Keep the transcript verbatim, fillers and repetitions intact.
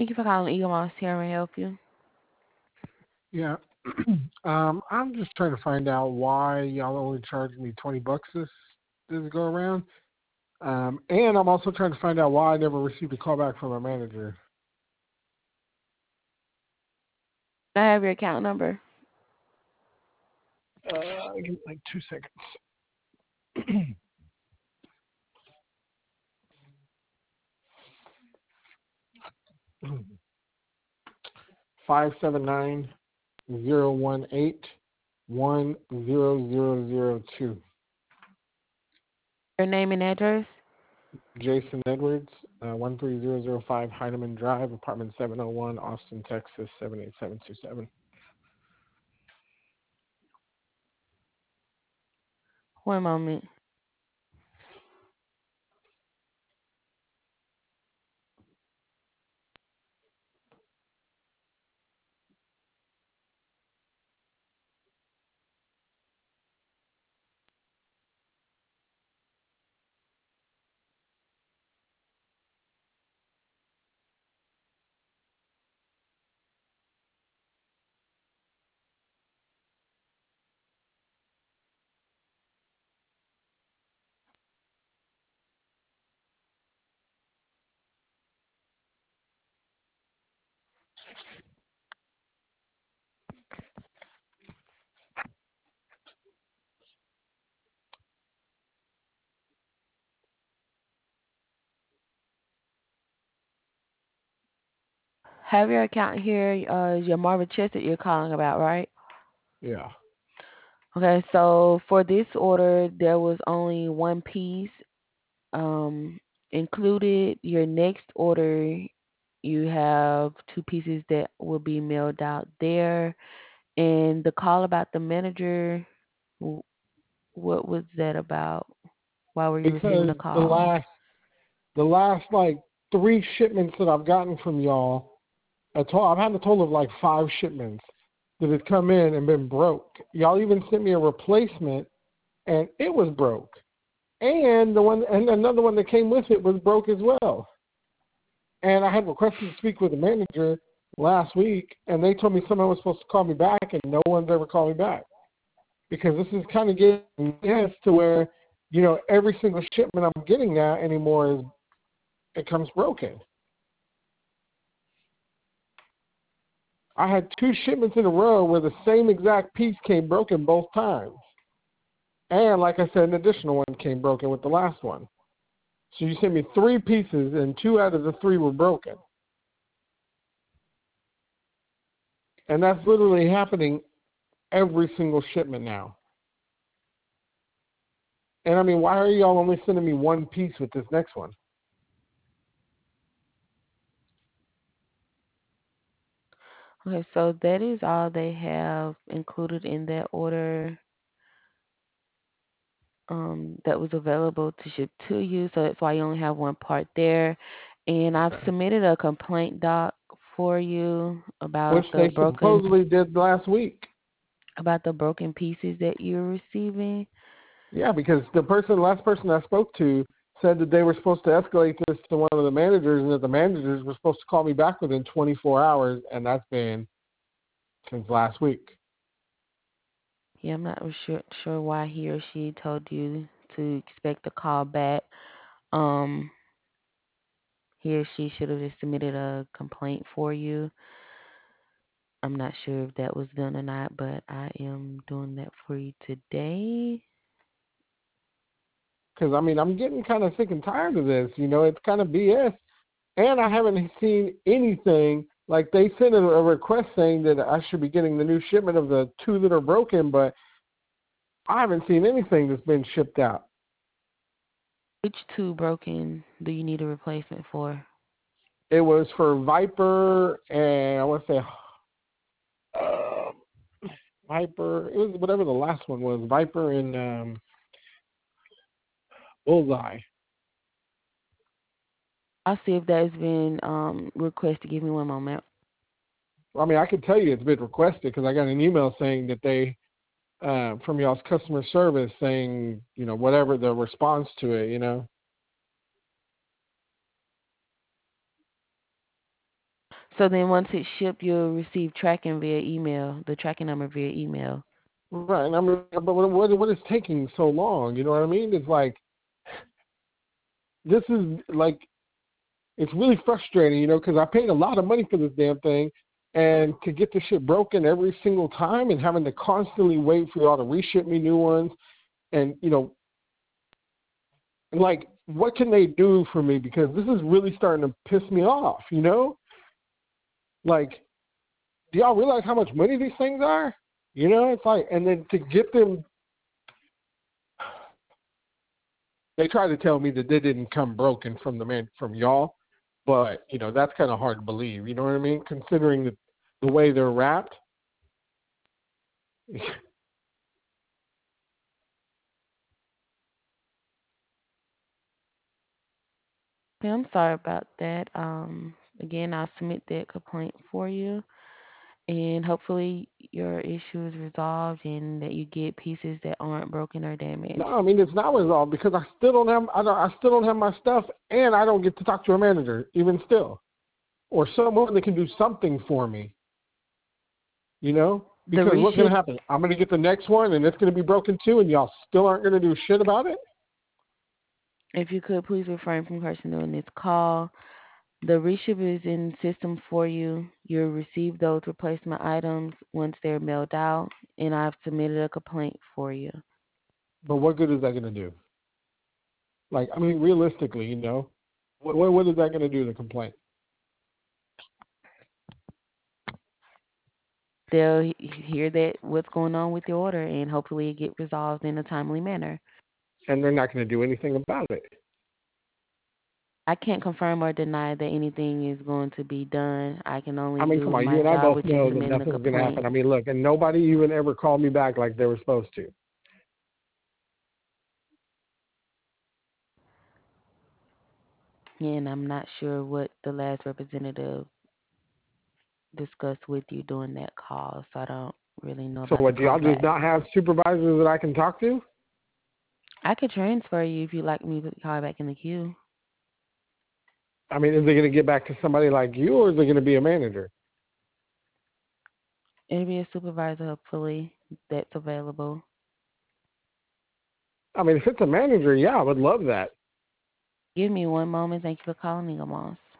Thank you for calling Eagle Moss. Here may I help you? Yeah. um, I'm just trying to find out why y'all only charged me twenty bucks this this go around. Um, and I'm also trying to find out why I never received a call back from a manager. Can I have your account number? Uh, give me like two seconds. Five seven nine zero one eight one zero zero zero two. Your name and address? Jason Edwards, uh, one three zero zero five Heineman Drive, apartment seven oh one, Austin, Texas seven eight seven two seven. One moment. Have your account here, uh, your Marvin Chest that you're calling about, right? Yeah. Okay, so for this order, there was only one piece um, included. Your next order, you have two pieces that will be mailed out there. And the call about the manager, w- what was that about? Why were you receiving Because a the call? last the last like three shipments that I've gotten from y'all, a to- I've had a total of like five shipments that had come in and been broke. Y'all even sent me a replacement, and it was broke. And the one and another one that came with it was broke as well. And I had requested to speak with the manager last week, and they told me someone was supposed to call me back, and no one's ever called me back. Because this is kind of getting yes to where, you know, every single shipment I'm getting now anymore is it comes broken. I had two shipments in a row where the same exact piece came broken both times. And like I said, an additional one came broken with the last one. So you sent me three pieces, and two out of the three were broken. And that's literally happening every single shipment now. And I mean, why are y'all only sending me one piece with this next one? Okay, so that is all they have included in that order um, that was available to ship to you. So that's why you only have one part there. And I've Okay. submitted a complaint doc for you Which about the they broken supposedly did last week. about the broken pieces that you're receiving. Yeah, because the person, the last person I spoke to said that they were supposed to escalate this to one of the managers, and that the managers were supposed to call me back within twenty-four hours, and that's been since last week. Yeah, I'm not sure sure why he or she told you to expect a call back. Um, he or she should have just submitted a complaint for you. I'm not sure if that was done or not, but I am doing that for you today. Because, I mean, I'm getting kind of sick and tired of this. You know, it's kind of B S. And I haven't seen anything. Like, they sent a, a request saying that I should be getting the new shipment of the two that are broken, but I haven't seen anything that's been shipped out. Which two broken do you need a replacement for? It was for Viper and I want to say uh, Viper. It was whatever the last one was. Viper and um, Bullseye. I'll see if that has been um, requested. Give me one moment. I mean, I can tell you it's been requested because I got an email saying that they, uh, from y'all's customer service, saying, you know, whatever the response to it, you know. So then once it's shipped, you'll receive tracking via email, the tracking number via email. Right. And I'm like, but what, what, what is taking so long? You know what I mean? It's like, this is like, it's really frustrating, you know, because I paid a lot of money for this damn thing. And to get the shit broken every single time and having to constantly wait for y'all to reship me new ones. And, you know, like, what can they do for me? Because this is really starting to piss me off, you know? Like, do y'all realize how much money these things are? You know, it's like, and then to get them, they try to tell me that they didn't come broken from the man from y'all, but you know that's kind of hard to believe. You know what I mean? Considering the the way they're wrapped. Yeah, I'm sorry about that. Um, again, I'll submit that complaint for you, and hopefully your issue is resolved and that you get pieces that aren't broken or No, damaged. I mean it's not resolved because I still don't have I don't I still don't have my stuff, and I don't get to talk to a manager even still, or someone that can do something for me. You know, The because what's going reship, to happen? I'm going to get the next one, and it's going to be broken too, and y'all still aren't going to do shit about it. if you could please refrain from cursing during this call. The reship is in system for you. You'll receive those replacement items once they're mailed out, and I've submitted a complaint for you. But what good is that going to do? Like, I mean, realistically, you know, what what, what is that going to do? The complaint, They'll he- hear that what's going on with your order, and hopefully it get resolved in a timely manner. and they're not going to do anything about it. I can't confirm or deny that anything is going to be done. I can I only mean, come do on, you my and I job, both which is know that submitting a nothing's going to happen. complaint. I mean, look, and nobody even ever called me back like they were supposed to. And I'm not sure what the last representative discussed with you during that call, so I don't really know So about the what? Do y'all just callback. not have supervisors that I can talk to? I could transfer you if you'd like me to call back in the queue. I mean, is it going to get back to somebody like you, or is it going to be a manager? It'll be a supervisor, hopefully, that's available. I mean, if it's a manager, yeah, I would love that. Give me one moment. Thank you for calling, Eagle Moss.